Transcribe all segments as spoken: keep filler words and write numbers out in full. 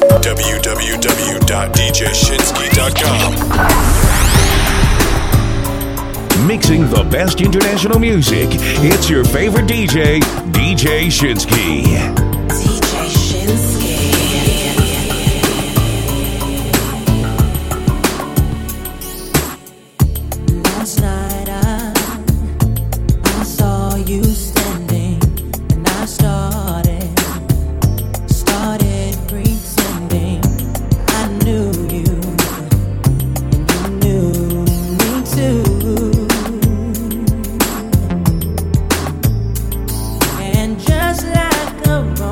w w w dot d j shinsky dot com. Mixing the best international music. It's your favorite D J, D J Shinsky. D J Shinsky. Last night I, I saw you standing, and I started, started pretending I knew you, and you knew me too. And just like a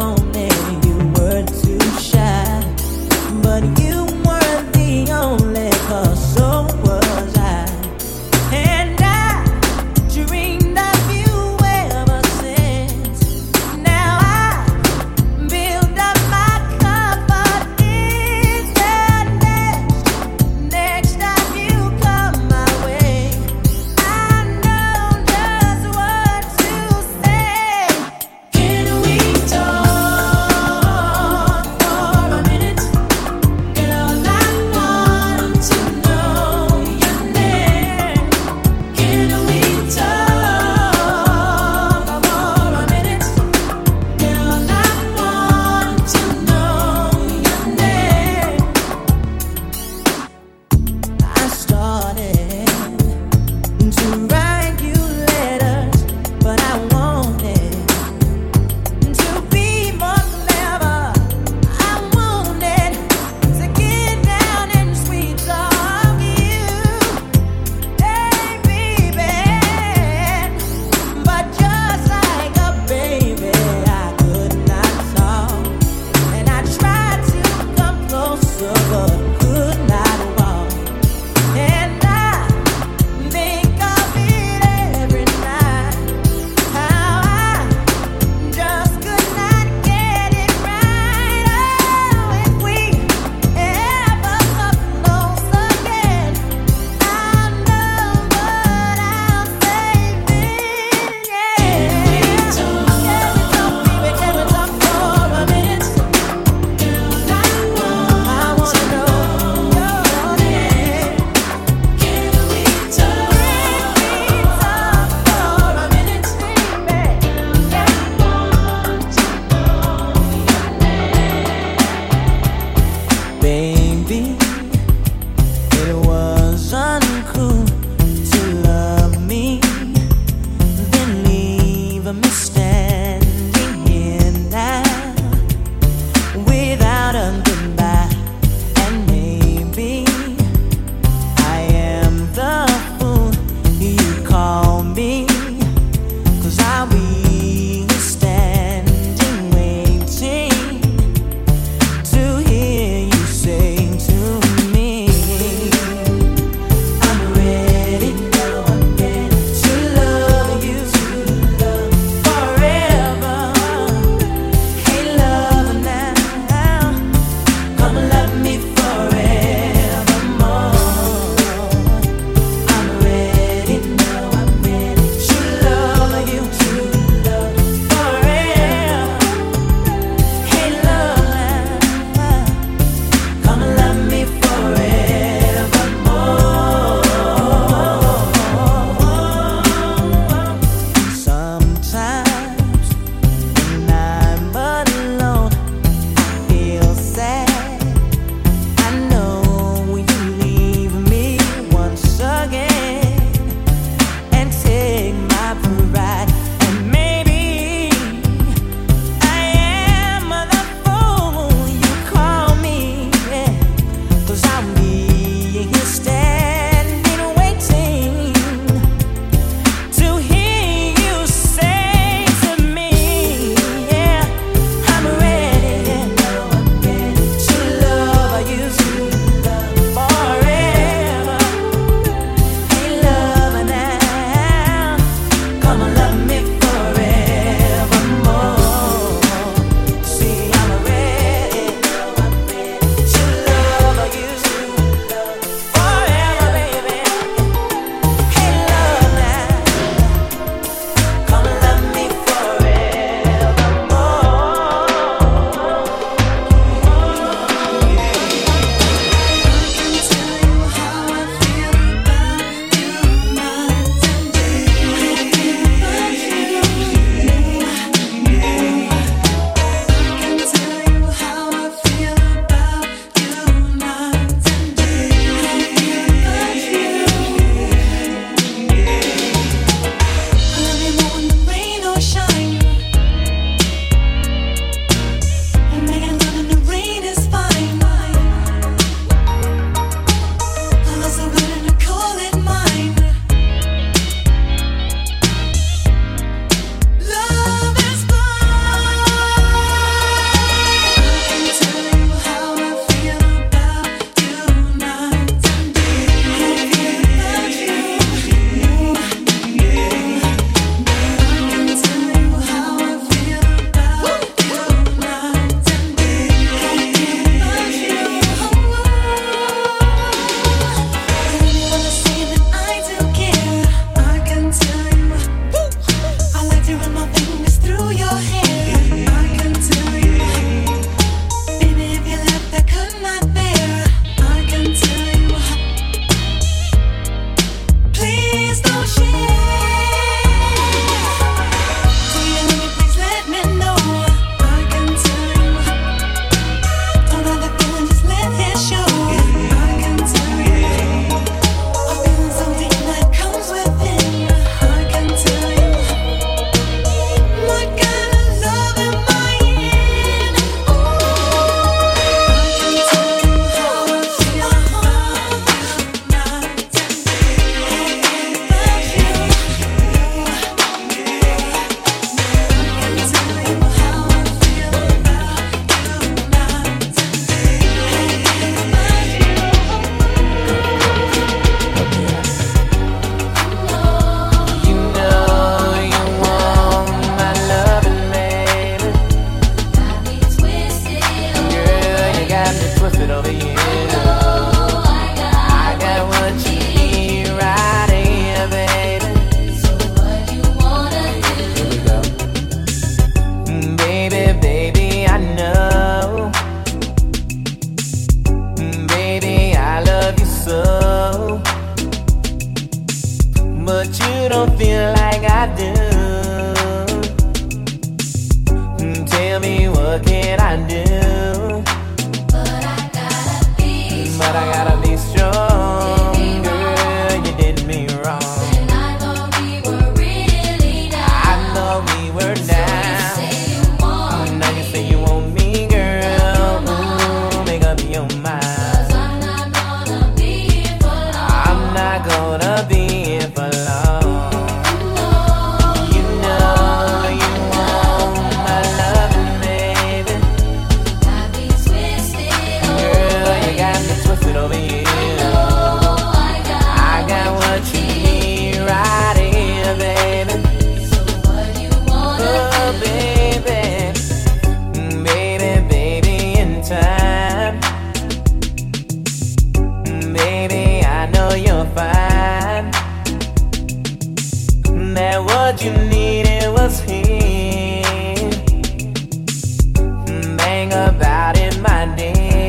twisted over you. I got what you need right here, baby. So what you wanna do? Here we go. Baby, baby, I know. Baby, I love you so. But you don't feel like I do. Tell me what can I do? But I gotta be strong. But I gotta be strong. Girl, you did me wrong. And I thought we were really down. I know we were down. So you say you want now me. You say you want me, girl. Ooh, make up your mind. 'Cause I'm not gonna be here for long. I'm not gonna be here for long. Over you. I got what you need right here, baby. So what you wanna oh, do? Baby, baby, baby, in time. Baby, I know you're fine. That what you needed was here. Bang about it, my dear.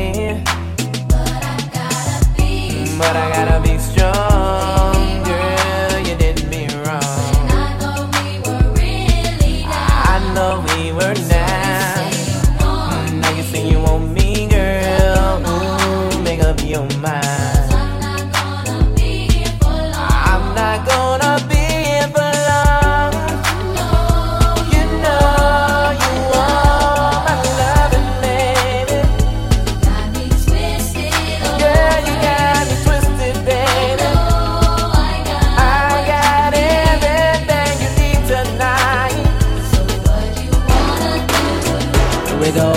But I gotta be strong, girl, you did me wrong. And I know we were really down. I know we were down. Now you say you want me, girl. Ooh, make up your mind. I'm not gonna be here for long. I'm not gonna be here for long. You know you want my loving, baby. Got me twisted, girl, you got me. We go.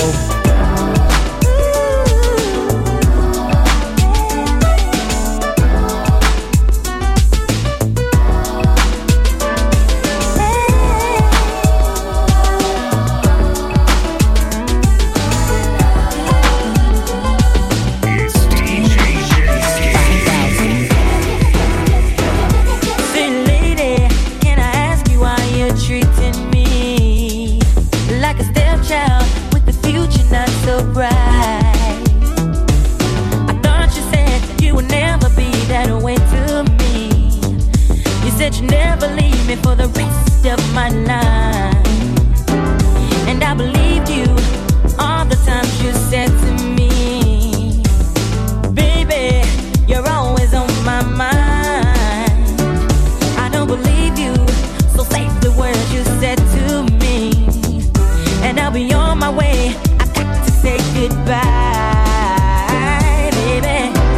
You never leave me for the rest of my life. And I believed you all the times you said to me, baby, you're always on my mind. I don't believe you, so save the words you said to me. And I'll be on my way, I got to say goodbye, baby.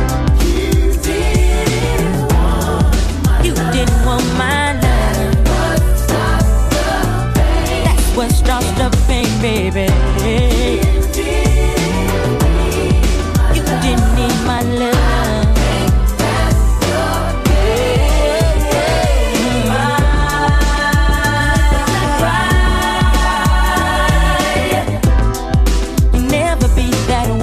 My love, that's what stops the pain, baby. You didn't need my love. You'll never be that way.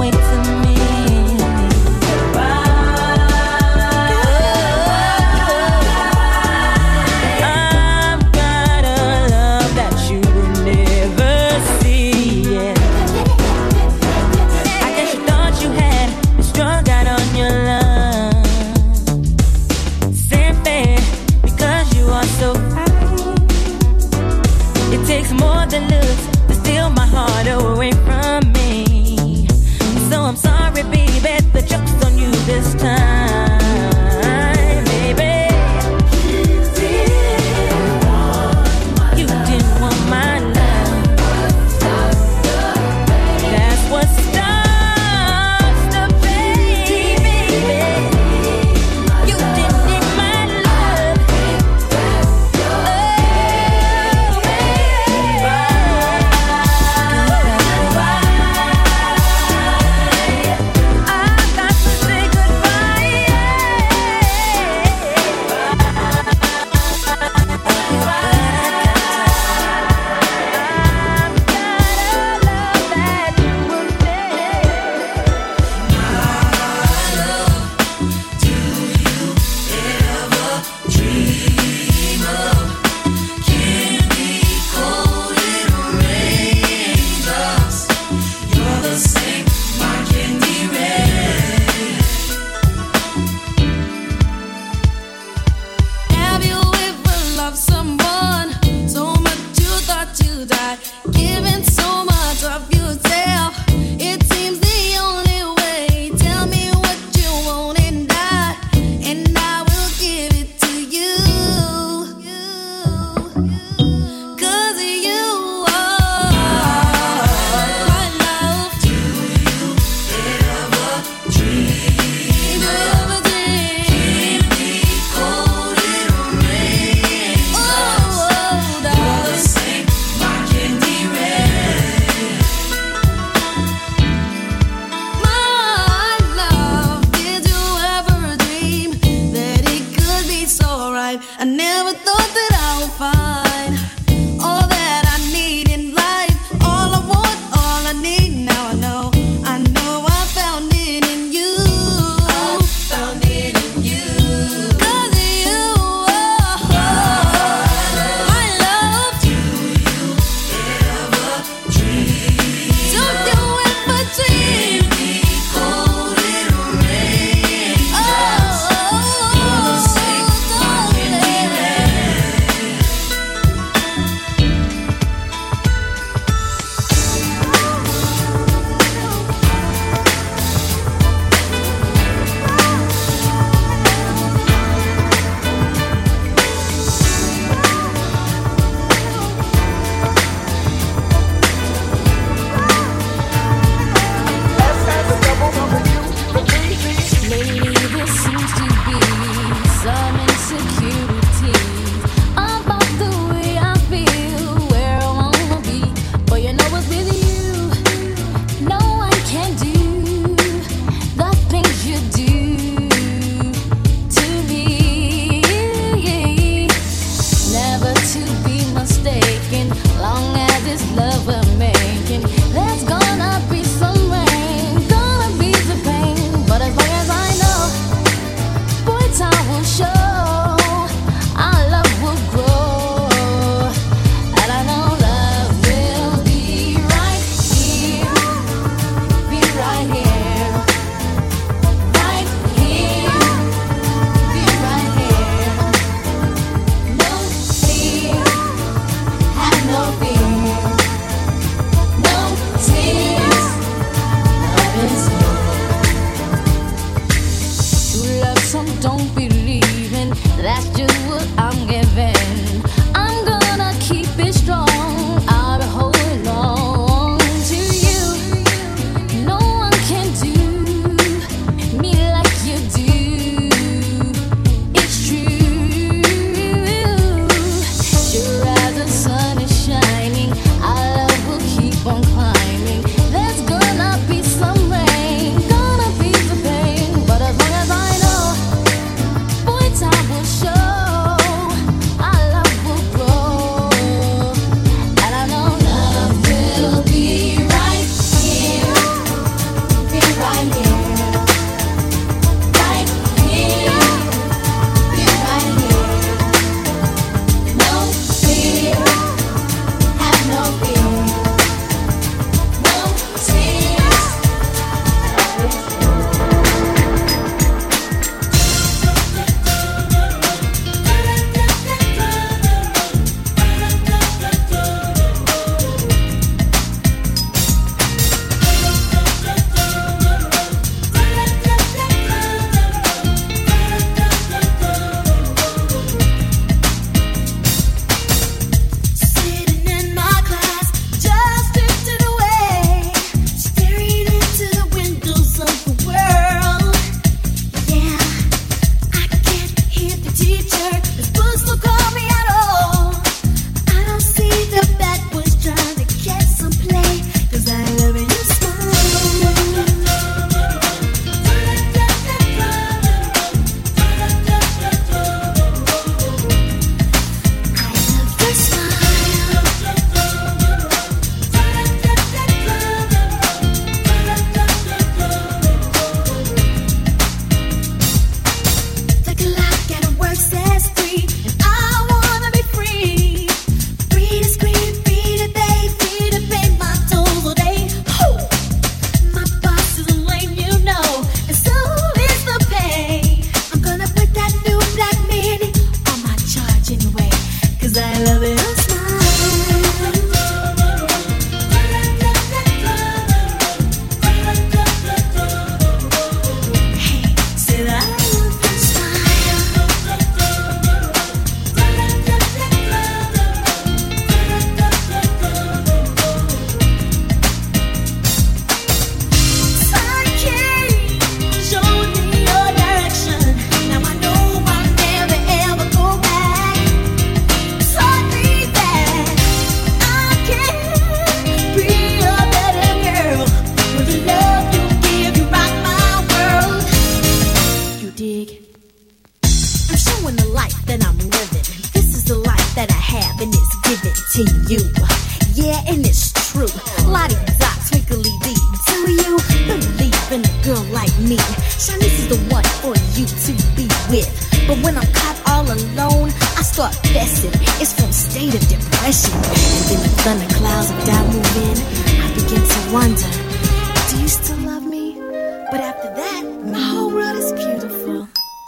thunder clouds of doubt move in, I begin to wonder, do you still love me? But after that, my whole world is beautiful.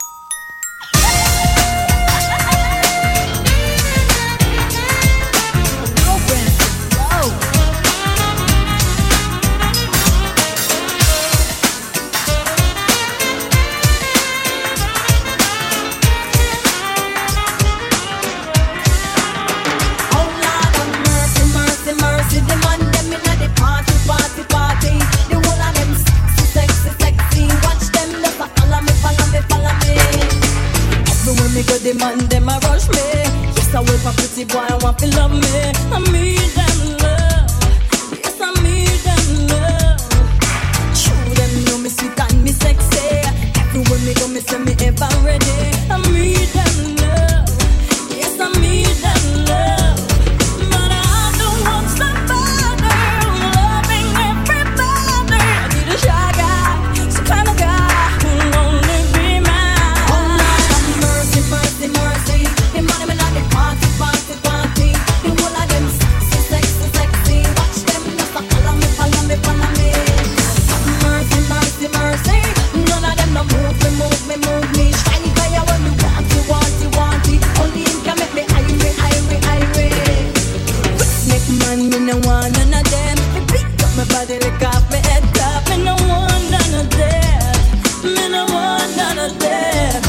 The man, them a rush me. Yes, I wait for pretty boy, I want to love me. I need them love. Yes, I need them love. Show them know me sweet and me sexy. Everywhere me go, me say me ever ready. I need them love. Yes, I need them love. But I don't want somebody loving everybody. I need a shy guy, some kind of guy who'll only be mine. Oh Lord, have mercy, mercy, mercy. Him and him and the party, party, party. The whole of them sexy, sexy, sexy. Watch them just a follow me, follow me, follow me. Mercy, mercy, mercy. None of them no move me, move me, move me. Shiny fire when me want you, want you, want it. Only him can make me irate, irate, irate. Quick make man, me no want none of them. Me pick up my body, lick off my head top. Me no want none of them. Me no want none of them.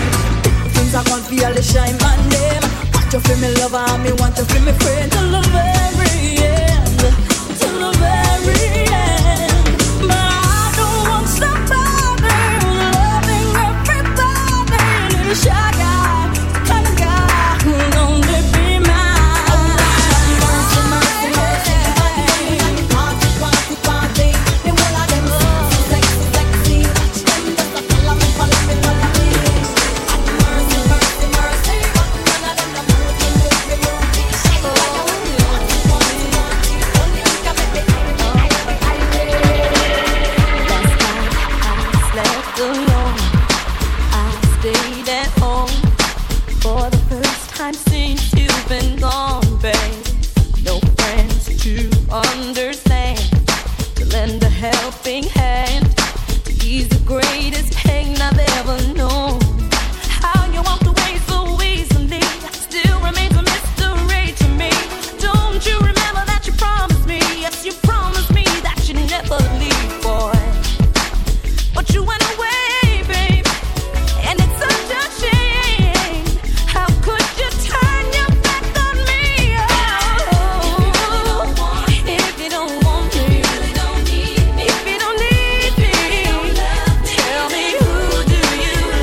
Things I can't feel the shine man them. Want you feel me lover, and me want you feel me friend till the very end, till the very end. But I don't want somebody loving everybody. Need a shy guy, the kind of guy who'll only be mine. Oh Lord, mercy, mercy, mercy. Party, party, party. The whole of them sexy, sexy, sexy. Watch them just a follow me, follow me, follow me. Mercy, mercy, mercy. None of them no move me, move me, move me. Shine like a want you, want you, want you, want you. Only you can make me irate, irate, irate. Last night I slept alone. I stayed at home for the first time since you've been gone, babe. No friends to understand, to lend a helping hand, to ease the greatest pain I've ever known. How you walked away so easily still remains a mystery to me. Don't you remember that you promised me? Yes, you promised me that you'd never leave, boy. But you went away, babe, and it's such a shame. How could you turn your back on me? Oh, if you don't want me, if you don't need me, tell me who do you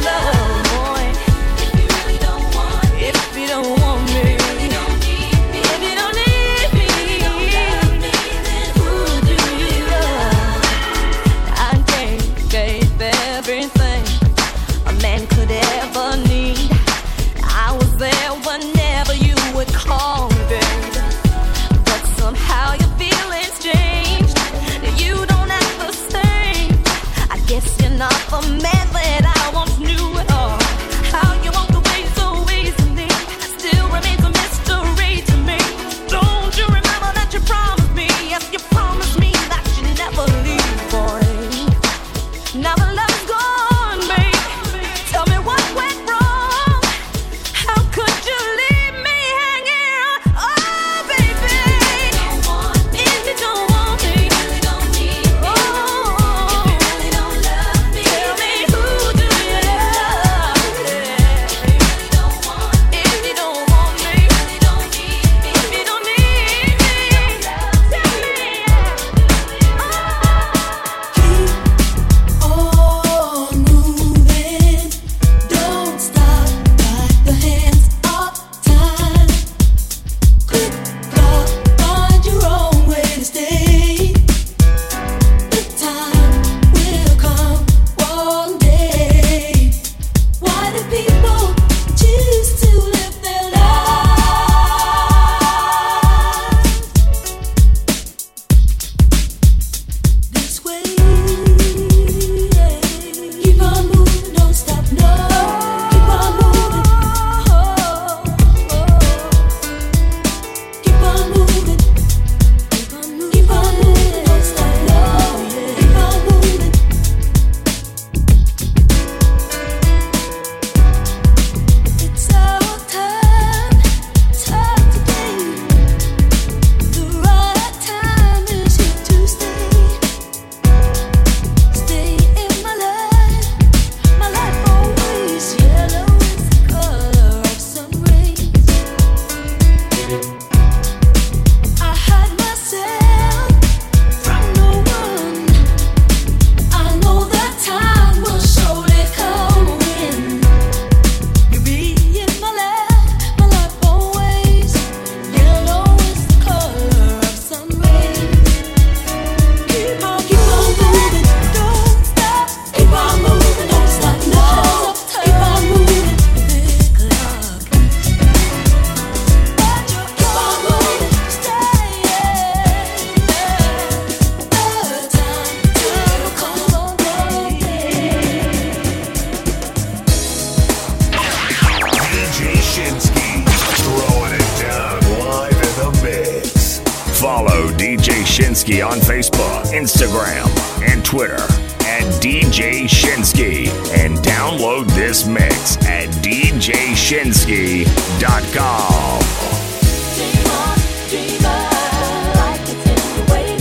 Shinsky on Facebook, Instagram, and Twitter at D J Shinsky. And download this mix at D J Shinsky dot com. Dream on, dreamer, like it's in the way.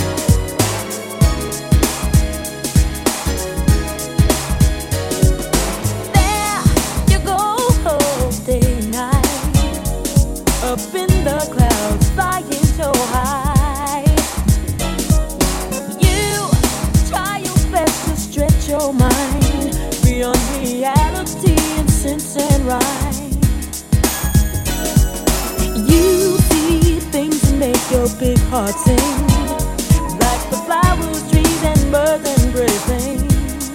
There you go, whole day night, up in the clouds, flying so high. You try your best to stretch your mind beyond reality and sense and right. You see things that make your big heart sing, like the flowers, trees, and birds and great things.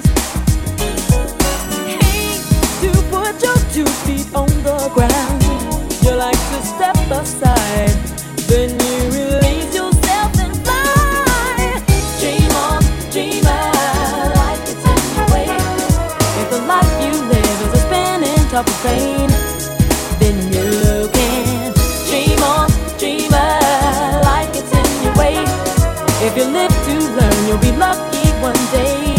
Hey, to put your two feet on the ground, you like to step aside, then you release yourself and fly. Dream on, dreamer, like it's in your way. If the life you live is a spinning top of pain, then you can dream on, dreamer, like it's in your way. If you live to learn, you'll be lucky one day.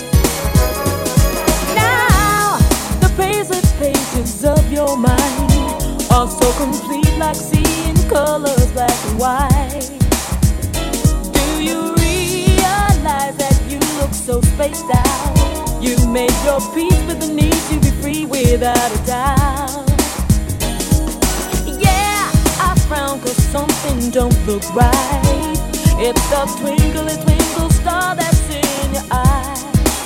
Now, the paisley pages of your mind are so complete, like seeing colors black and white. Do you realize that you look so spaced out? You made your peace with the need to be free without a doubt. Yeah, I frown 'cause something don't look right. It's the twinkly twinkle star that's in your eyes.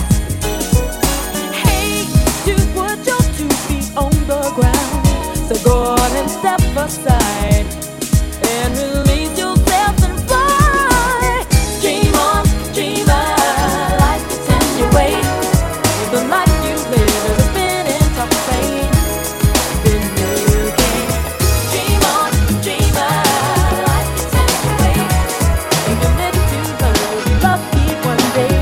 Hey, you put your two feet on the ground, so go on and step aside and release yourself and fly. Dream on, dreamer, like it's in your way. If the life you live is a spinning top of pain, then you can dream on, dreamer, like it's in your way. If you live to learn, you'll be lucky one day.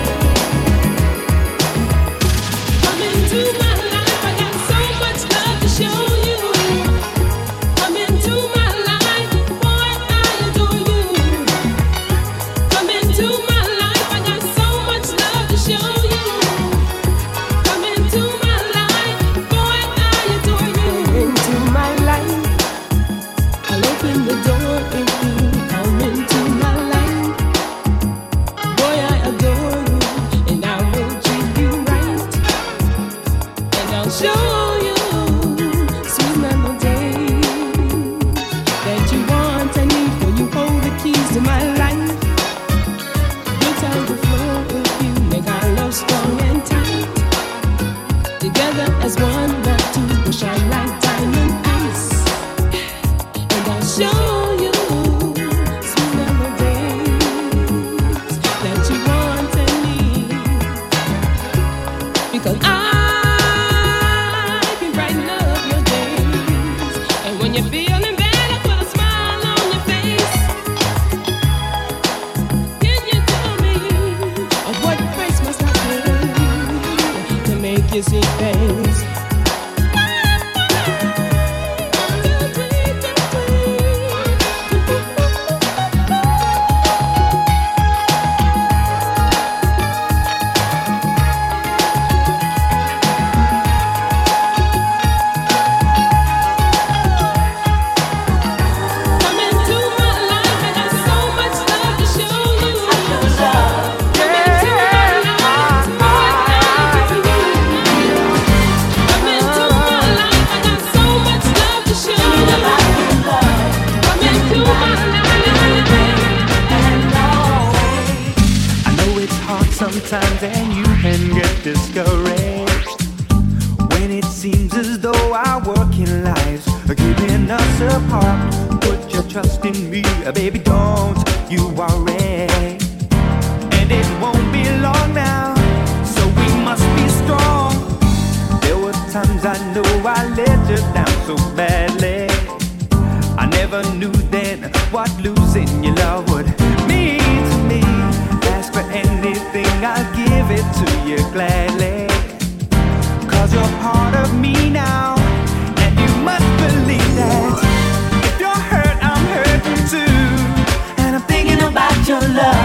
Come into my life, I got so much love to show you. Come into my life, boy, I adore you. Come into my life, I got so much love to show you. Come into my life, boy, I adore you. Into my life, I'll open the door if you come into my life. Boy, I adore you, and I will treat you right. And I'll show you sweet melodies that you want and need, for you hold the keys to my life. Good time to flow with you, make our love strong and tight. Together as one, love two will shine like diamond ice. And I'll show you sweet melodies that you want and need, because I can brighten up your days. And when you're feeling bad, I put a smile on your face. Can you tell me of what price must I pay to make you see things? Come into my life, I got so much love to show you. Come into my life, boy, I adore you. Come into my life, I got so much love to show you. Come into my life, I know it's hard sometimes and you can get discouraged when it seems as though our working lives are keeping us apart. Put your trust in me, baby, don't you worry. And it won't be long now, so we must be strong. There were times I know I let you down so badly. I never knew then what losing your love would mean to me. Ask for anything, I'll give it to you gladly. 'Cause you're part of me now, and you must believe that. If you're hurt, I'm hurting too, and I'm thinking about your love.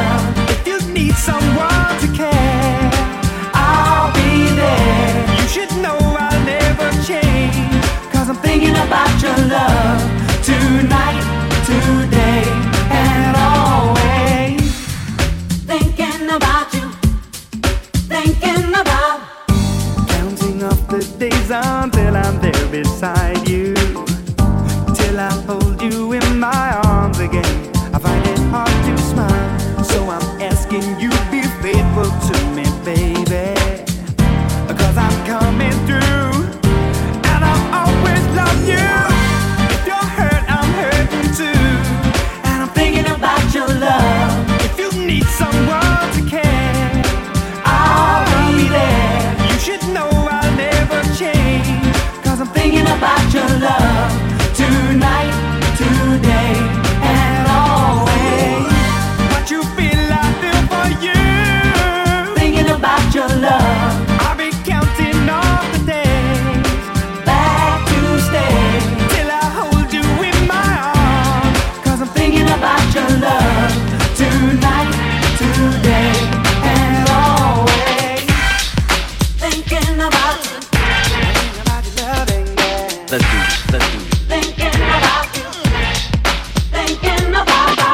thinking about you, thinking about. Counting off the days until I'm there beside you, till I hold you in my arms again. I find it hard to smile, so I'm asking you be faithful to me, baby, 'cause I'm coming through, and I'll always love you. If you're hurt, I'm hurting too, and I'm thinking about your love. If you need someone to care, I'll be there. You should know I'll never change, 'cause I'm thinking about your love tonight, today, and always. What you feel, I feel for you. Thinking about your love, I'll be counting all the days back to stay till I hold you in my arms, 'cause I'm thinking about your love tonight, today, and always. Thinking about you, Thinking about your loving, yeah. Let's do this. Let's do this. thinking about you, thinking about.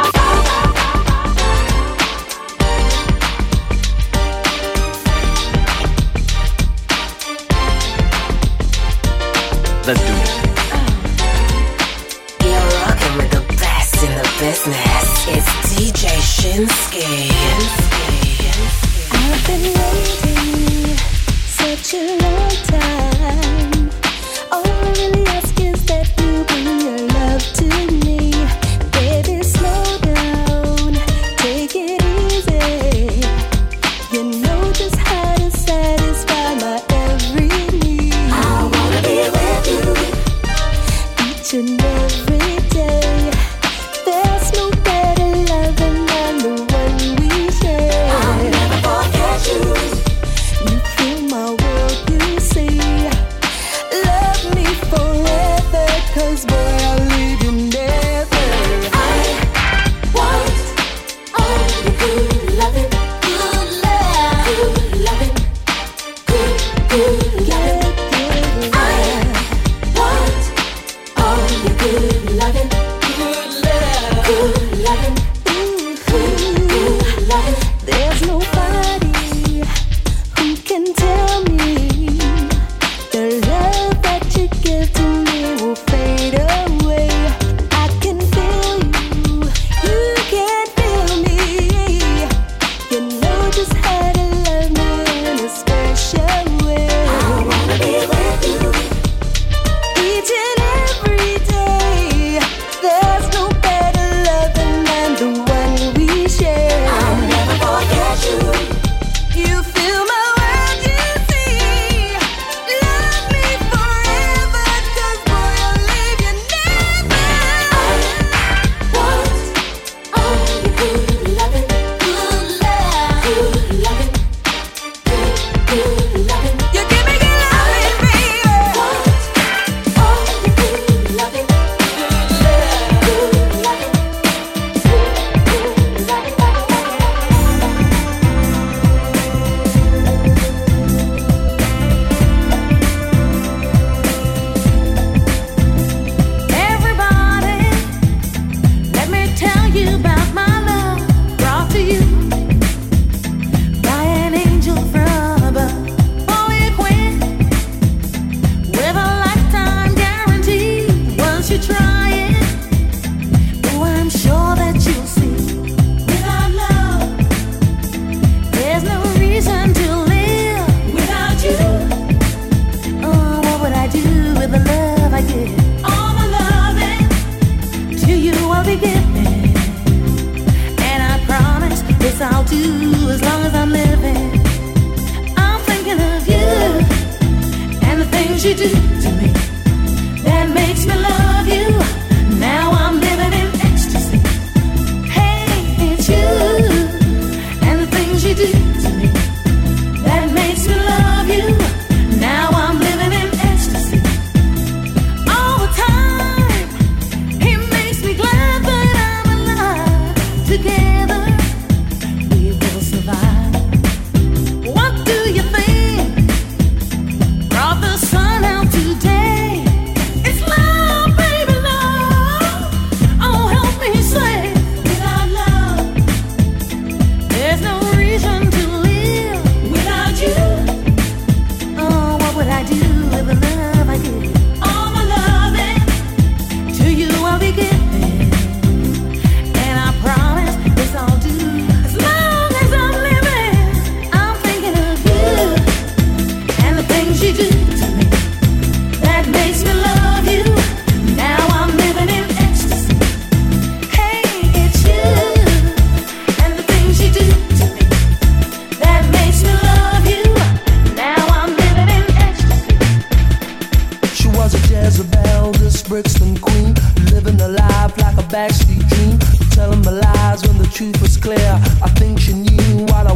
Let's do this. You're rocking with the best in the business. It's D J Shinsky. I've been waiting such a long time. All I really ask is that you bring your love to me. Baby, slow down, take it easy. You know just how to satisfy my every need. I wanna be with you. Each and every day, there's no better loving than the one we share. I'll never forget you. You fill my world, you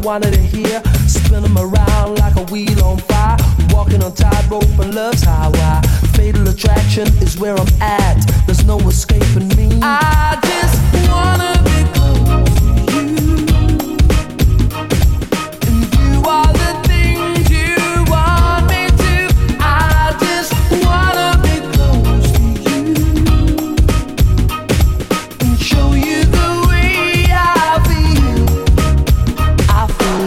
wanted to hear. Spin them around like a wheel on fire. Walking on tightrope and love's highway. Fatal attraction is where I'm at. There's no escaping me. I just wanna be close to you. And do all the things you want me to. I just wanna be close to you. And show you the way I feel. I feel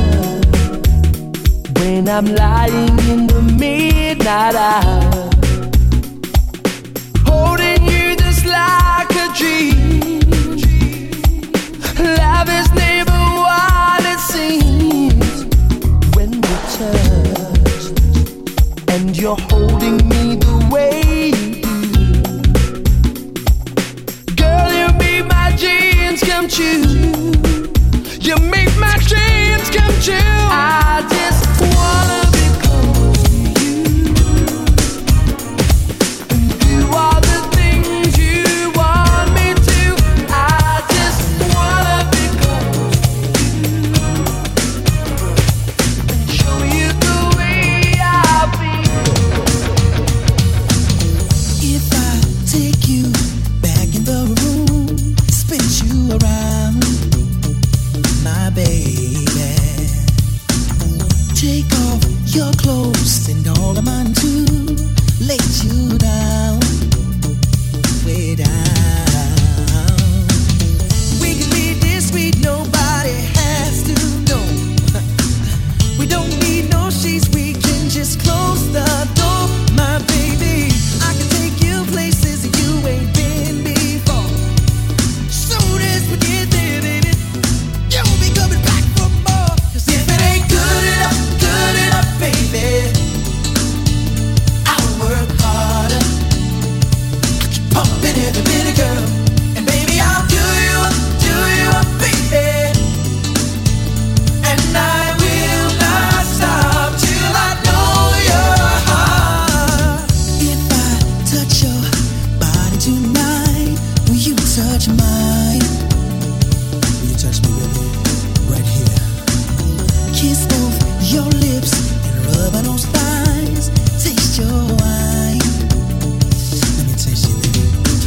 love when I'm lying in the midnight hour. Holding you just like a dream. Love is never what it seems. When we touch and you're holding me the way you do. Girl, you make my dreams come true. You make my dreams come true. I just wanna be close to you. And do all the things you want me to. I just wanna be close to you. And show you the way I feel. If I take you back in the room, spin you around, my baby. Take off your clothes and all of mine too. Lay you down, way down. We can be discreet, nobody has to know. We don't need no sheets, we can just close the door, my baby. I can take you places you ain't been before. Soon as we get there, baby, you'll be coming back for more. 'Cause if it ain't good enough, good enough, baby, I'll work harder. Keep pumping every minute, girl. And baby, I'll do you up, do you up, baby. And I will not stop till I know your heart. If I touch your body tonight, will you touch mine? Will you touch me, baby? Right here. Kiss both your lips and rub on those thighs. Taste your wine. Let me taste you, baby.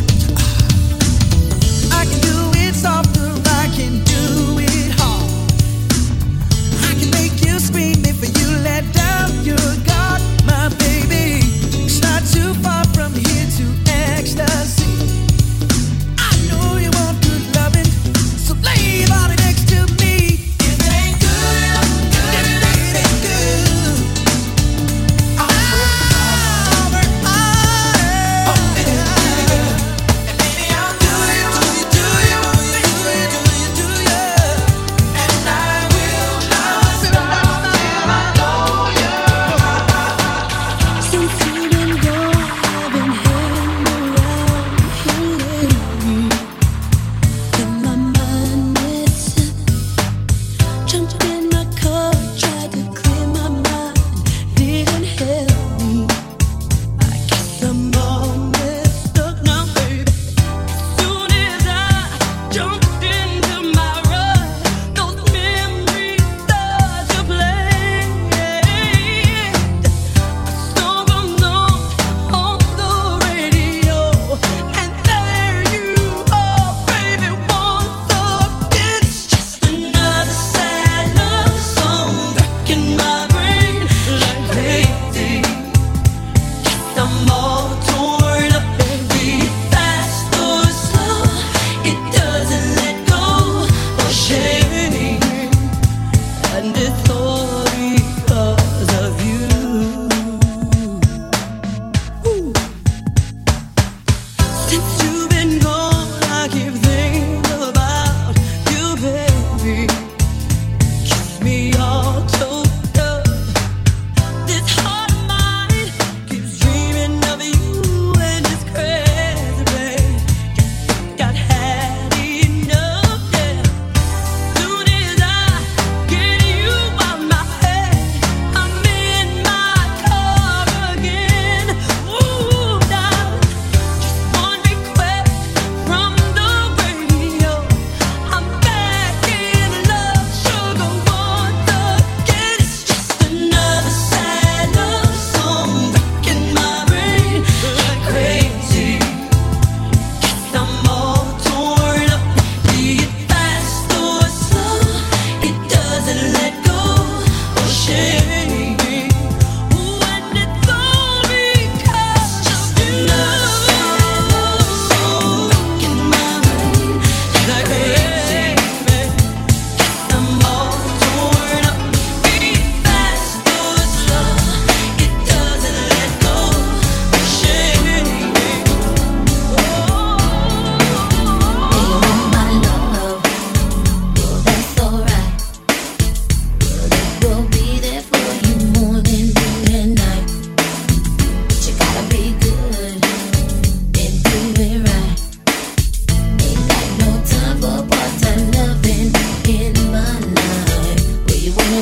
Ah. I can do it softer, I can do it hard. I can make you scream if you let down your guard, my baby. It's not too far from here to ecstasy. I know you want good loving, so lay your body next to me. If it ain't good enough, good enough, it ain't good. I'll work harder. Oh, it is really good. And baby, I'll do you, do you, do you, do you, do you, do you. And I will not stop till I know your heart. Since you've been gone, I've been hanging around here lately. And my mind is set. Jumped in my car, tried to clear my mind, didn't help me. I guess I'm all messed up now, baby. Soon as I jumped into my ride, those memories start to play. Song unknown on the radio, and there you are, baby, once again. It's just another sad love song back in my brain, like crazy. Guess I'm all torn up, baby, fast or slow. It doesn't let go or shame me, and it's all because of you. Since you've been gone, I keep thinking about you, baby. Kiss me all choked up. This heart of mine keeps dreaming of you, and it's crazy, babe. Got had enough, yeah. Soon as I get you out my head, I'm in my car again. Ooh, darling, just one request from the radio. I'm back in love, sugar, won't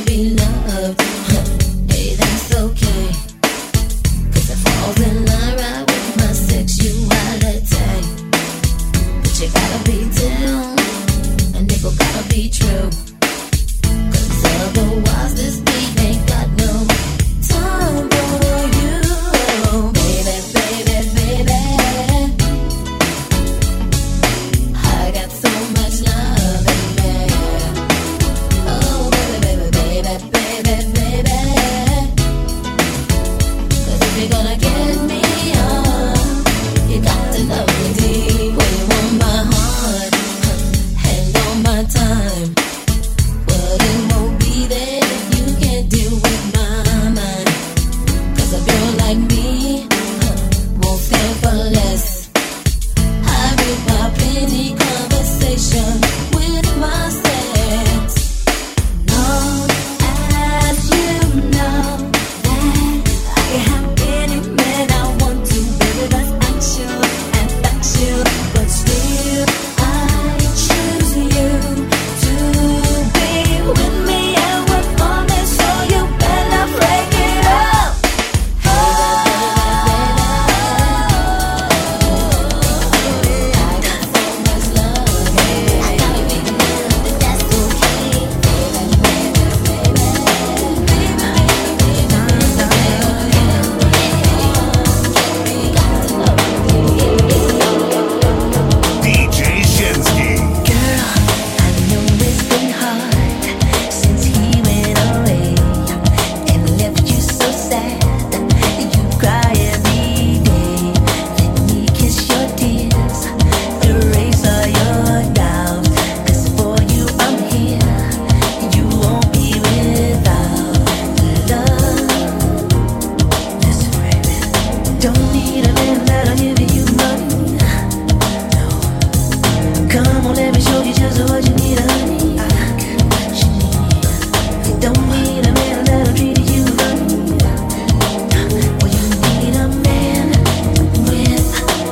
be loved. Hey, that's okay. Cause I fall in line right with my sexuality. But you gotta be down, and it gotta be true. Cause otherwise this beat ain't got no time for you. Baby, baby, baby, I got so much love in me. Oh, baby, baby, baby, baby, baby. Cause if you're gonna get me on, you got to love me deep. When you want my heart and all my time, but it won't be there if you can't deal with my mind. Cause a girl like me won't stand for less. I read my plenty conversation with my sex. Long as you know that I can have any man I want to, baby, that's actual and factual. But still, I choose you to be with me, and we're falling, so you better break it up. D J Shinsky. Girl, I know it's been hard since he went away and left you so sad. You cry every day. Let me kiss your tears, erase all your doubts. 'Cause for you I'm here. You won't be without love. Listen, baby, don't need a man that'll give you money. Come on, let me show you just what you need, honey. I got what you need. You don't need a man that'll treat you right. Well, you need a man with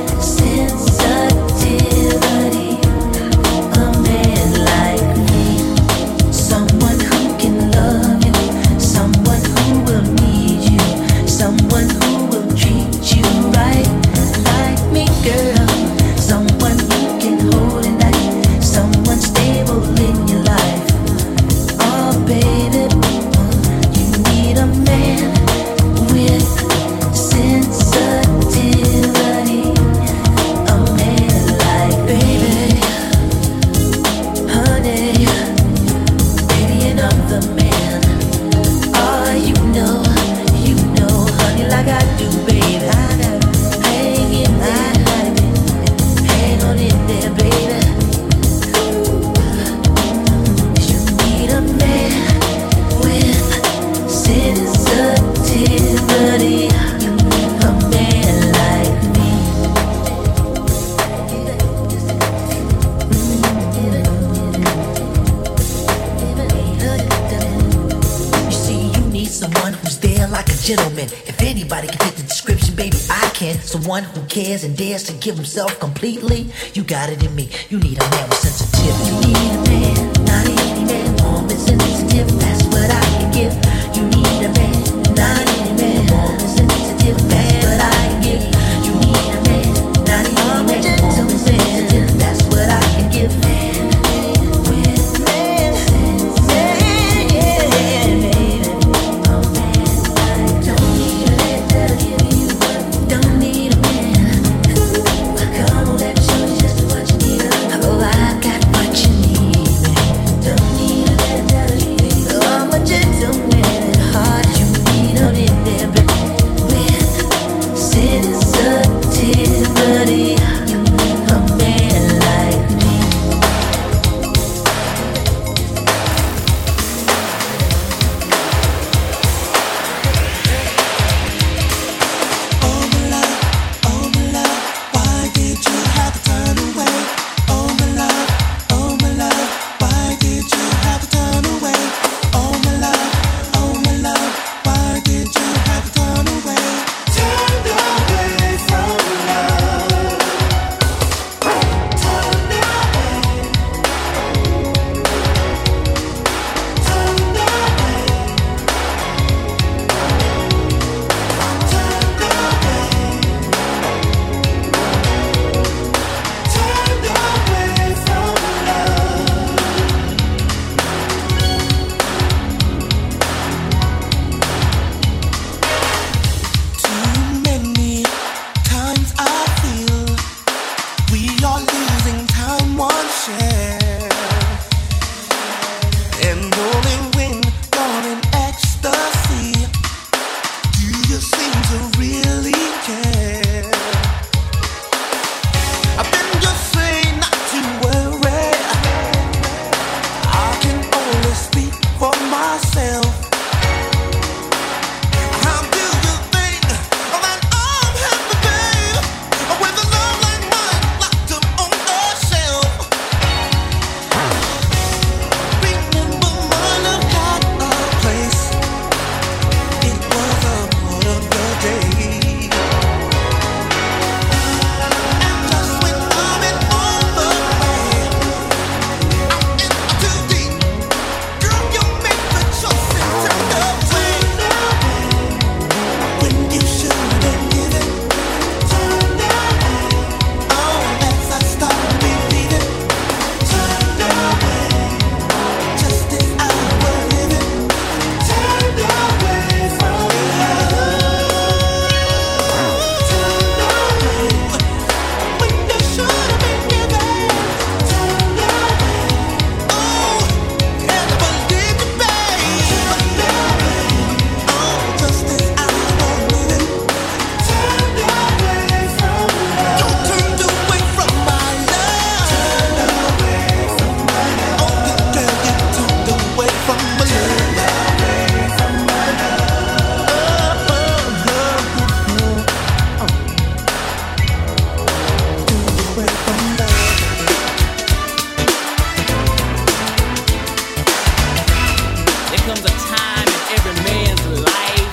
sensitivity. A man like me. Someone who can love you. Someone who will need you. Someone who will treat you right. Like me, girl. Someone who can hold it tight. Someone stable in your life. Oh, baby, you need a man with sensitivity. A man like baby, honey, baby, and I'm the man. Oh, you know, you know, honey, like I do, baby. I gotta hang in there, hang on in there, baby. You need a man with sensitivity. A man like me. You see, you need someone who's there like a gentleman. If anybody can fit the description, baby, I can. Someone who cares and dares to give himself completely. You got it in me. You need a man with sensitivity. You need a man, not any man, warm and sensitive. That's what I can give. You need a man, not any man, warm and sensitive. That's what I can give. You need a man, not any man, warm and sensitive. That's what I can give. With man, don't need a man that'll give you what. Don't need a man. Come on, let me show you just what you need. Oh, I got what you need. Don't need a man that'll give you. Oh, I'm a gentleman. comes a time in every man's life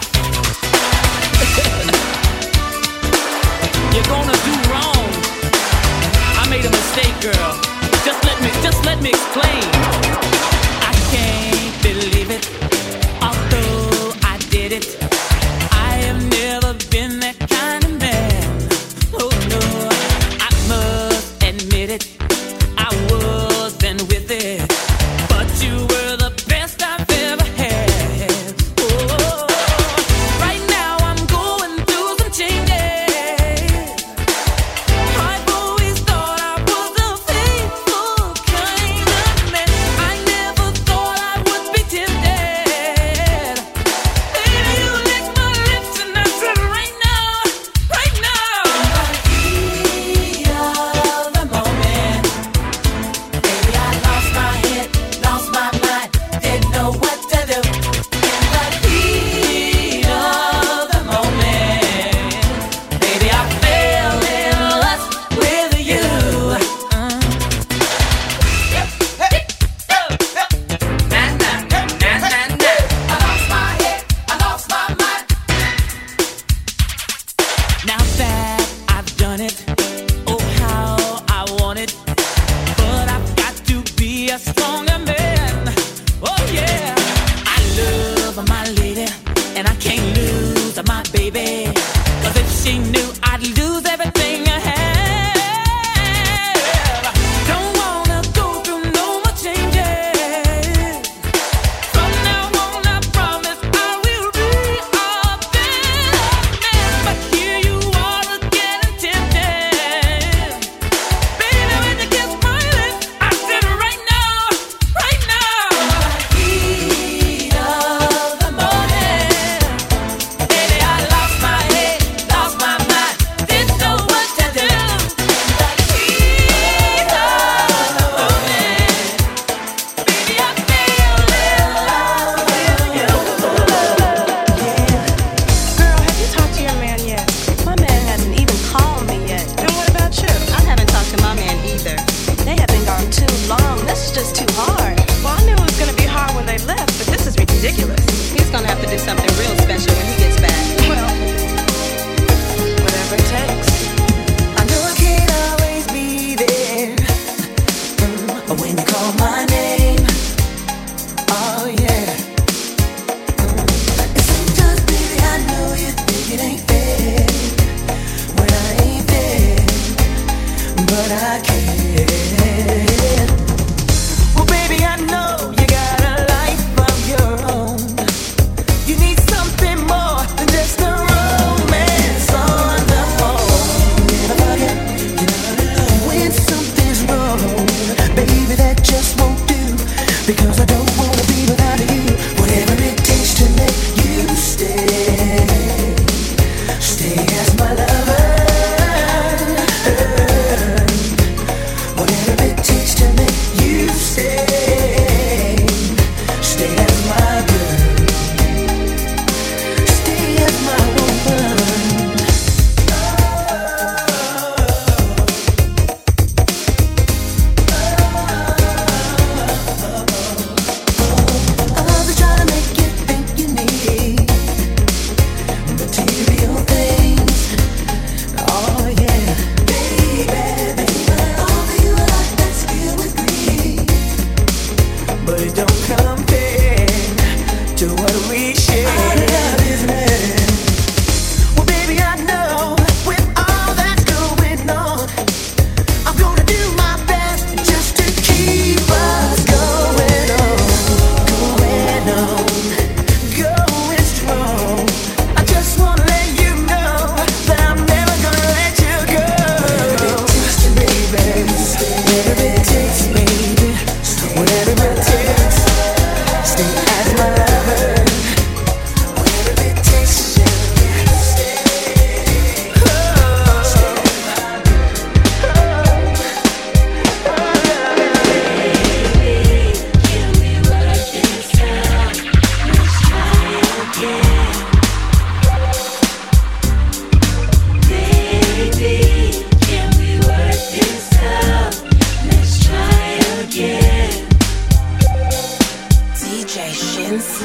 you're gonna do wrong. I made a mistake, girl. Just let me, just let me explain. I can't believe it, although I did it. I have never been that kind of man. Oh no, I must admit it. I wasn't with it, but you were the best I've ever had. Oh, right now I'm going through some changes. I've always thought I was a faithful kind of man. I never thought I would be tempted. Baby, you licked my lips and I said right now, right now. In the heat of the moment, baby, I lost my head, lost my mind, didn't know what to do. In the heat of the moment, baby, I fell in lust with you. Na, na, na, na, na. I lost my head, I lost my mind. Now that I've done it, oh how I want it, but I've got to be a stronger man. Oh yeah, I love my lady, and I can't lose my baby. 'Cause if she knew I'd lose everything I have. Don't wanna go through no more changes. From now on, I promise I will be a better man. But here you are again and tempted. Baby, when you kiss my lips, I said right now, right now. In the heat of the moment, baby, I lost my head, lost my mind, didn't know what to do. In the heat of the moment, baby, I fell in love with you. Girl, have you talked to your man yet? My man hasn't even called me yet. And what about you? I haven't talked to my man either. They have been gone too long. This is just too hard. Well, I knew it was going to be hard when they left, but this is ridiculous. He's going to have to do something real special when he gets back. Well, whatever it takes. I know I can't always be there mm, when you call my name. Oh yeah. And sometimes, baby, I know you think it ain't fair when I ain't there, but I can't. Well, baby, I know you got a life of your own. You need something more than just a romance on the phone. Never forget, you're not alone. When something's wrong, baby, that just won't do. Because I don't wanna be without you. Whatever it takes to make you stay, stay as my lover. Whatever it takes to make you stay, stay as my girl, stay as my woman. Others try to make you think you need material things. Oh yeah, baby, baby, only you and I can skill with greed, but it don't compare to what we share. Our love is rare. Well, baby, I know with all that's going on, I'm gonna do my best just to keep us going on, going on, going strong. I just wanna let you know that I'm never gonna let you go. Whatever it takes, baby, whatever it takes, stay as my lover.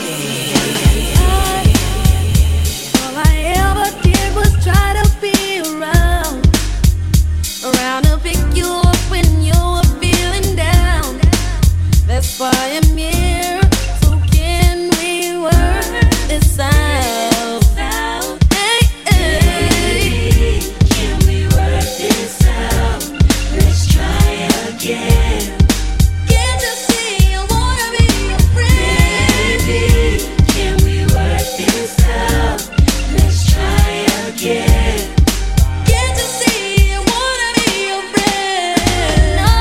All I ever did was try to be around, around to pick you up when you were feeling down. That's why I'm here. So can we work this out? Hey, hey. Can we work this out? Let's try again. Can't you see I wanna be your friend? Baby, can we work this out? Let's try again. Can't you see I wanna be your friend? No,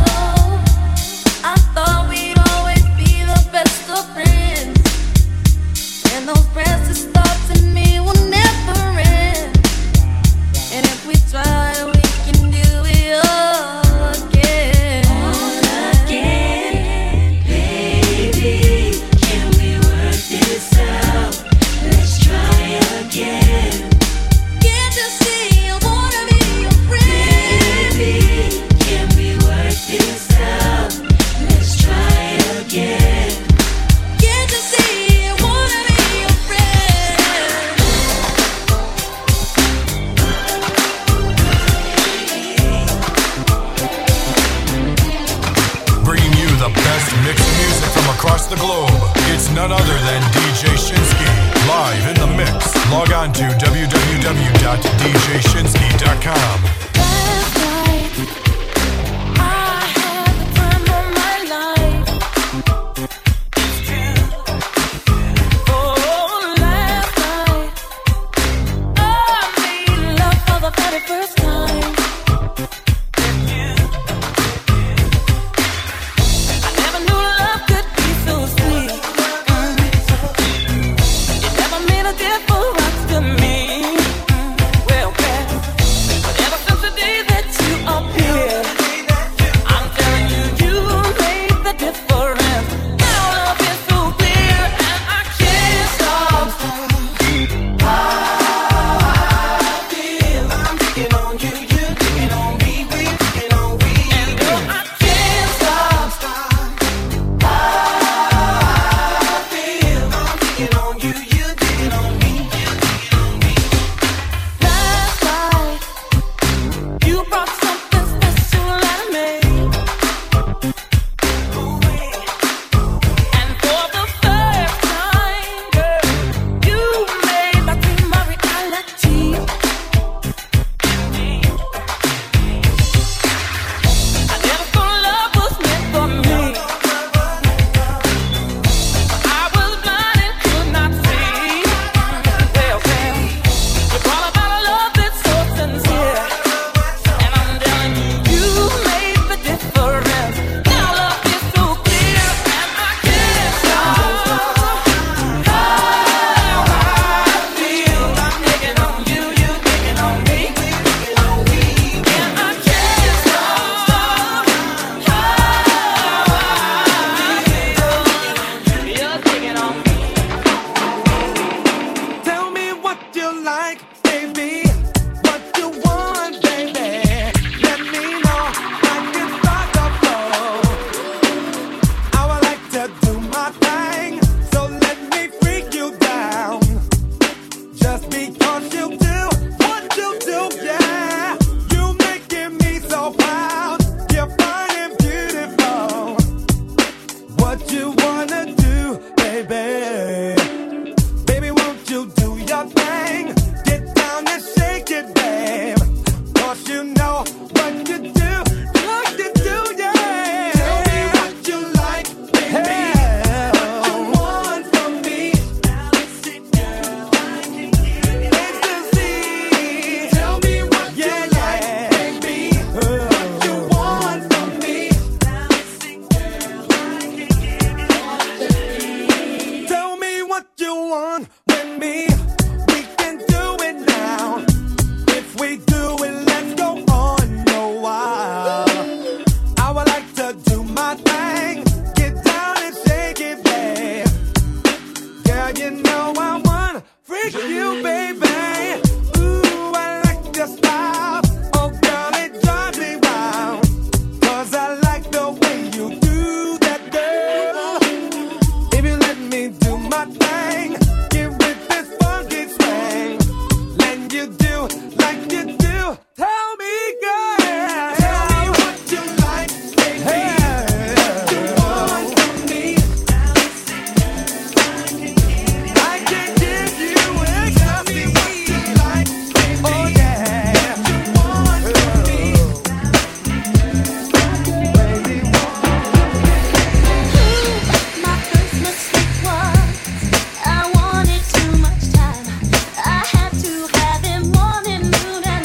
I thought we'd always be the best of friends, and those precious thoughts in me will never end. And if we try, we can do it all again. All again, baby. Can we work this out? Let's try again. Can't you see I wanna be your friend? Baby, can we work this out? Let's try again. Can't you see I wanna be your friend? Bringing you the best mix of music from across the globe. It's none other than D J Shinsky, live in the mix. Log on to w w w dot d j shinsky dot com. Last night, I had the time of my life. Oh, last night, I made love for the very first time. I never knew love could be so sweet. Mm. It never made a difference to me. Mm. Well, well, but ever since the day that you appeared, I'm telling you, you made the difference. Now love is so clear, and I can't stop. How I feel, I'm digging on you, you're digging on me, we're digging on we. And girl, I can't stop. How I feel, I'm digging on you, you're digging on me, you're digging on me. Last night, you brought something special out of me. And for the first time, girl, you made my dream a reality. I never thought love was meant for me. I was blind and could not see. Well, well, you brought about a love that's so sincere, and I'm telling you, you made the difference. Now love is so clear, and I can't stop. How I feel, I'm digging on you, you digging on me, digging on we, and I can't stop. How I feel, you're digging on me. Tell me what you like, baby. What you want, baby. Let me know. I can start the flow. I would like to do my thing, so let me freak you down. Just because you do what you do, yeah. You making me so proud. You're fine and beautiful. What you wanna do, baby? Baby, won't you do your thing? Get down and shake it, babe. 'Cause you know what you do, what you do, yeah. Tell me what you like, baby. What you want from me. Ecstasy. Tell me what you like, baby. What you want from me. Tell me what you want with me. We can do it now. If we do it, let's go on a while. I would like to do my thing. Get down and shake it, babe. Girl, you know I wanna freak you, baby. Ooh, I like your style. Oh, girl, it drives me wild. 'Cause I like the way you do that, girl. If you let me do my my thing. Give it this funky swing. Let you do like you do. Tell me, girl. Tell me what you like, baby. Hey. What you want from me. I can give you exactly what you like, baby. Oh yeah. What you want from me. Baby, My first mistake was I wanted too much time. I had to have him morning, noon, and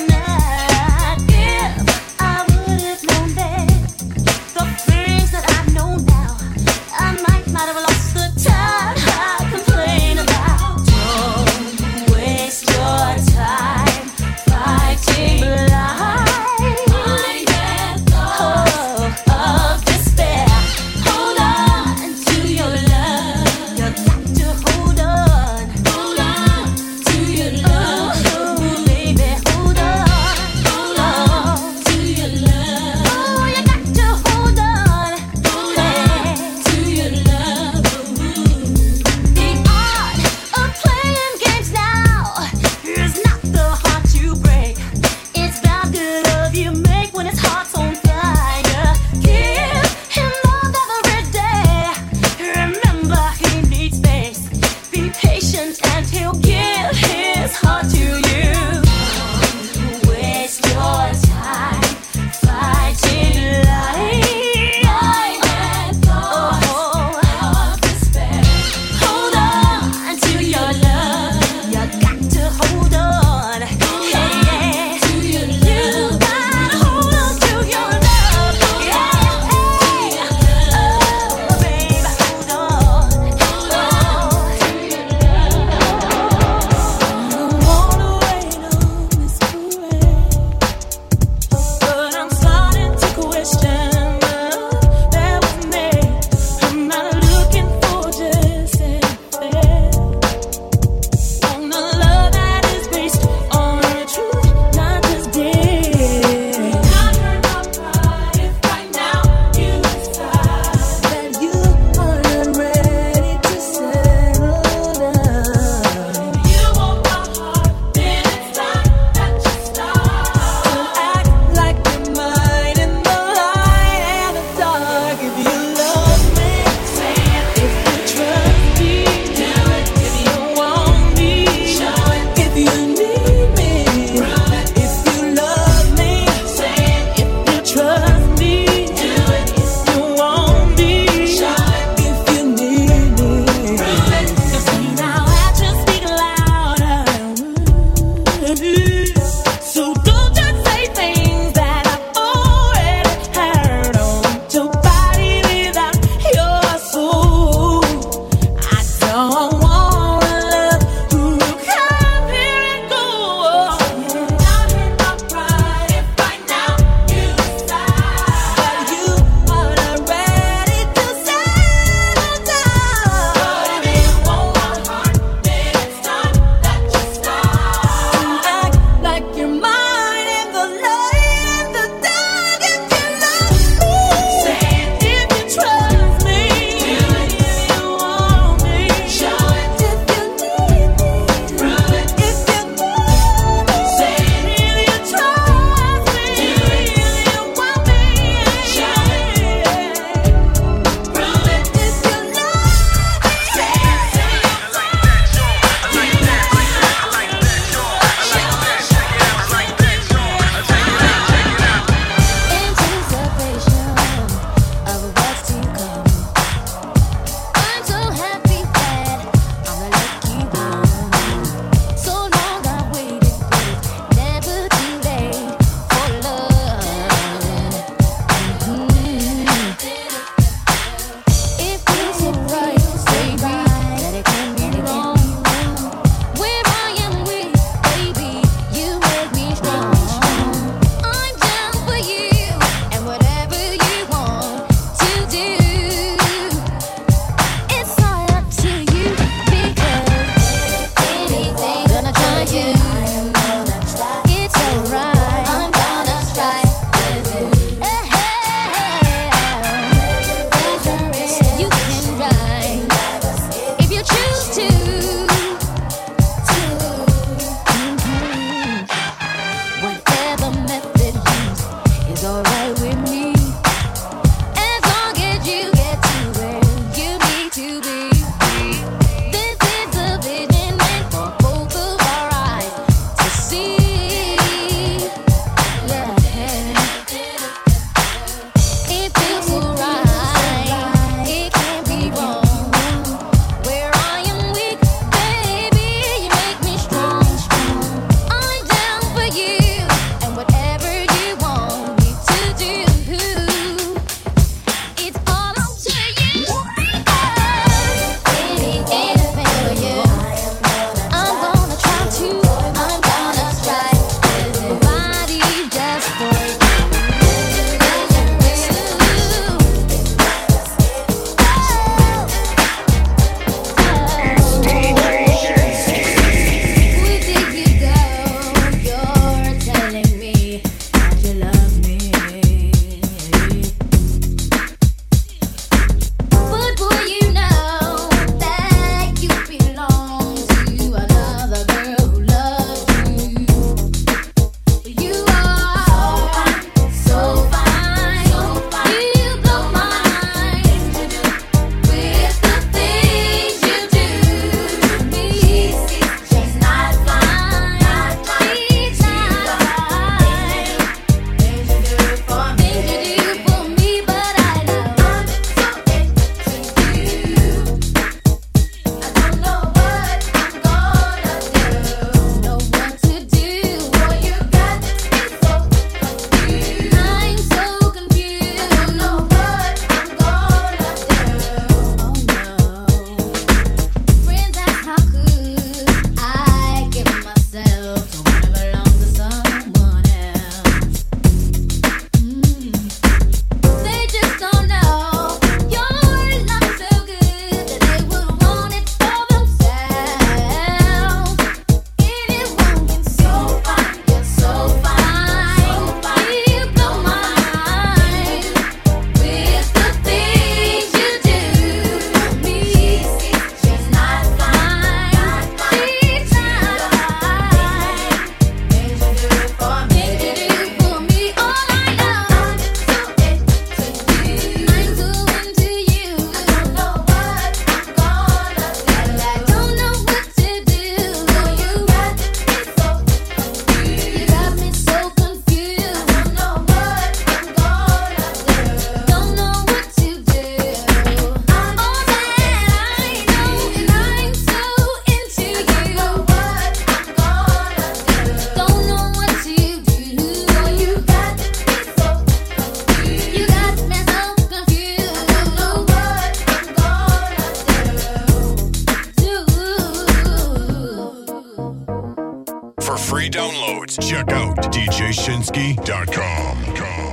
For free downloads, check out D J Shinsky dot com.